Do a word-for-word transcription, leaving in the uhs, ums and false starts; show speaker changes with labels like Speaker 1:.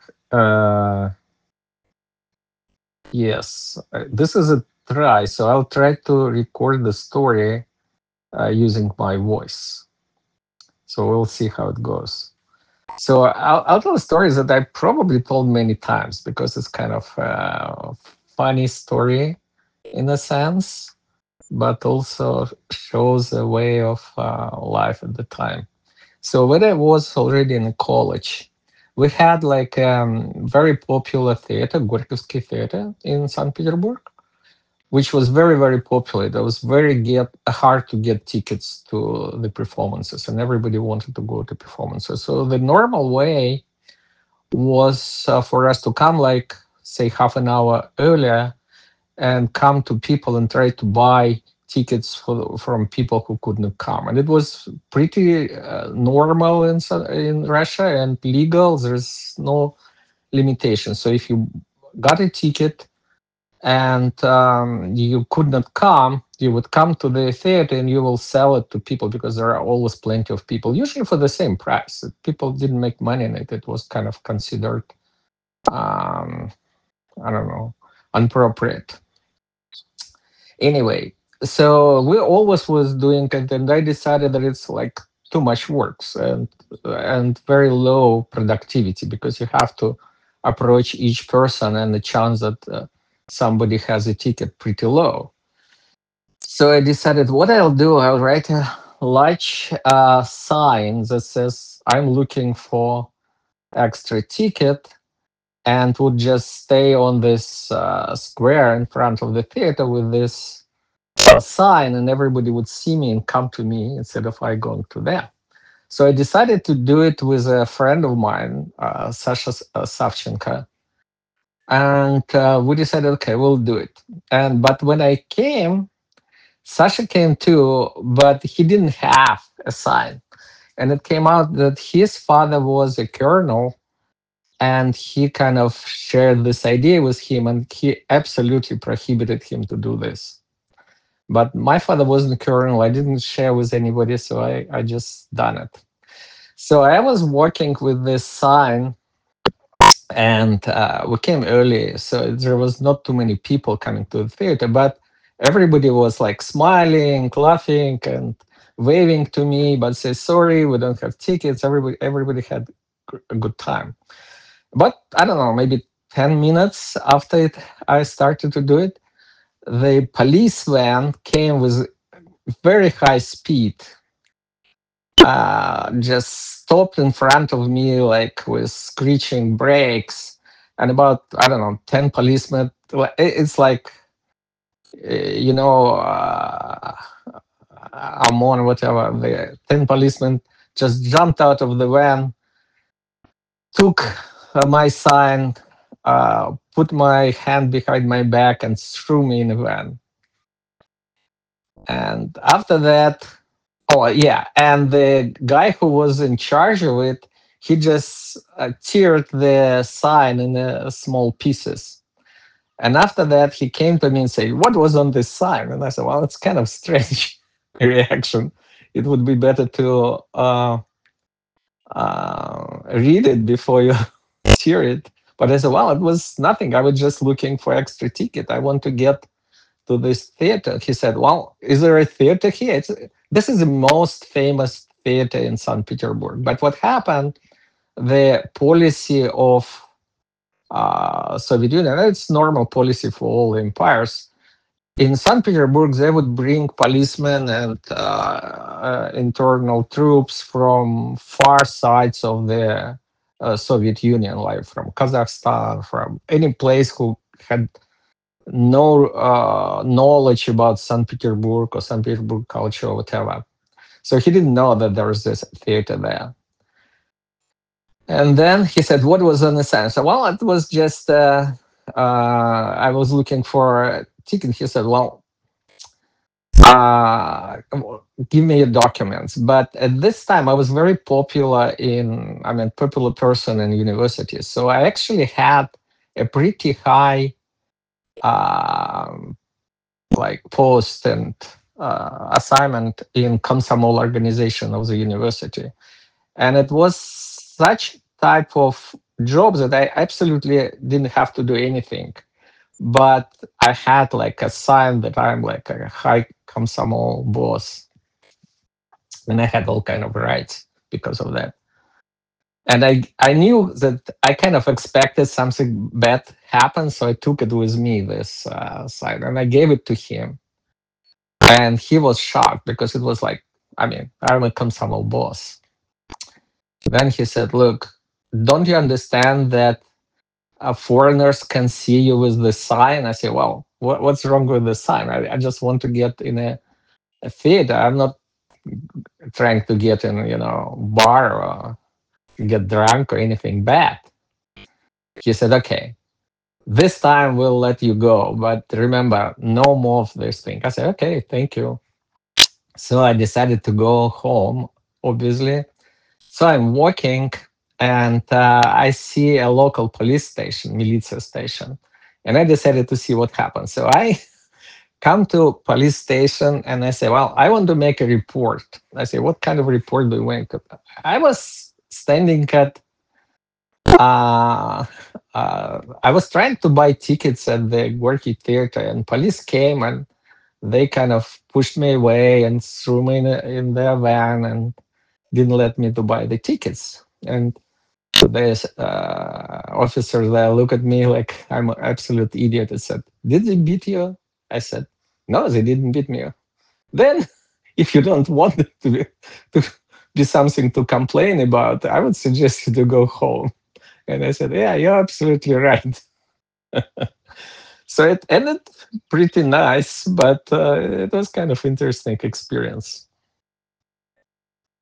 Speaker 1: Uh, yes, uh, this is a try. So I'll try to record the story uh, using my voice. So we'll see how it goes. So I'll, I'll tell stories that I probably told many times because it's kind of a funny story in a sense, but also shows a way of uh, life at the time. So when I was already in college, we had like um, very popular theater, Gorky Theater in Saint Petersburg, which was very, very popular. It was very get hard to get tickets to the performances, and everybody wanted to go to performances. So the normal way was uh, for us to come like say half an hour earlier and come to people and try to buy tickets for, from people who couldn't come. And it was pretty uh, normal in in Russia and legal. There's no limitation. So if you got a ticket and um, you could not come, you would come to the theater and you will sell it to people because there are always plenty of people, usually for the same price. People didn't make money in it. It was kind of considered, um, I don't know, inappropriate. Anyway, so we always was doing it, and I decided that it's like too much works and and very low productivity because you have to approach each person and the chance that uh, somebody has a ticket pretty low. So I decided what I'll do, I'll write a large uh, sign that says I'm looking for extra ticket and would just stay on this uh, square in front of the theater with this uh, sign, and everybody would see me and come to me instead of I going to them. So I decided to do it with a friend of mine, uh, Sasha uh, Savchenko, and uh, we decided, okay, we'll do it. And but when I came, Sasha came too, but he didn't have a sign, and it came out that his father was a colonel and he kind of shared this idea with him and he absolutely prohibited him to do this. But my father wasn't a colonel. I didn't share with anybody, so I, I just done it. So I was working with this sign and uh, we came early, so there was not too many people coming to the theater, but everybody was like smiling, laughing, and waving to me, but say sorry, we don't have tickets. Everybody, everybody had a good time. But I don't know, maybe ten minutes after it, I started to do it, the police van came with very high speed, uh, just stopped in front of me, like with screeching brakes, and about, I don't know, ten policemen. It's like, uh, you know, uh, Amon, whatever, the ten policemen just jumped out of the van, took uh, my sign, uh, put my hand behind my back, and threw me in the van. And after that, oh yeah, and the guy who was in charge of it, he just uh, teared the sign in uh, small pieces. And after that, he came to me and said, "What was on this sign?" And I said, "Well, it's kind of strange reaction. It would be better to uh, uh, read it before you tear it." But I said, "Well, it was nothing. I was just looking for extra ticket. I want to get to this theater." He said, "Well, is there a theater here? It's, this is the most famous theater in Saint Petersburg." But what happened, the policy of uh, Soviet Union, it's normal policy for all empires. In Saint Petersburg, they would bring policemen and uh, uh, internal troops from far sides of the uh, Soviet Union, like from Kazakhstan, from any place who had no uh, knowledge about Saint Petersburg or Saint Petersburg culture or whatever. So he didn't know that there was this theater there. And then he said, "What was on the sign?" So, well, it was just, uh, uh, I was looking for a ticket. He said, "Well, uh, give me your documents." But at this time, I was very popular in, I mean, popular person in universities. So I actually had a pretty high um, like post and uh, assignment in Komsomol organization of the university. And it was such type of jobs that I absolutely didn't have to do anything, but I had like a sign that I'm like a high комсомол boss, and I had all kind of rights because of that. And I I knew that I kind of expected something bad happen, so I took it with me this uh, sign, and I gave it to him, and he was shocked because it was like, I mean, I'm a комсомол boss. Then he said, "Look, don't you understand that uh, foreigners can see you with the sign?" I said, "Well, what, what's wrong with the sign? I, I just want to get in a, a theater. I'm not trying to get in, you know, bar or get drunk or anything bad." He said, "Okay, this time we'll let you go, but remember, no more of this thing." I said, "Okay, thank you." So I decided to go home, obviously. So I'm walking, and uh, I see a local police station, militia station, and I decided to see what happens. So I come to police station and I say, "Well, I want to make a report." I say, "What kind of report do you want?" I was standing at, uh, uh, I was trying to buy tickets at the Gorky Theater, and police came and they kind of pushed me away and threw me in, a, in their van and didn't let me to buy the tickets. And the uh, officer there looked at me like I'm an absolute idiot and said, "Did they beat you?" I said, "No, they didn't beat me." Then, if you don't want it to be, to be something to complain about, I would suggest you to go home. And I said, "Yeah, you're absolutely right." So it ended pretty nice, but uh, it was kind of interesting experience.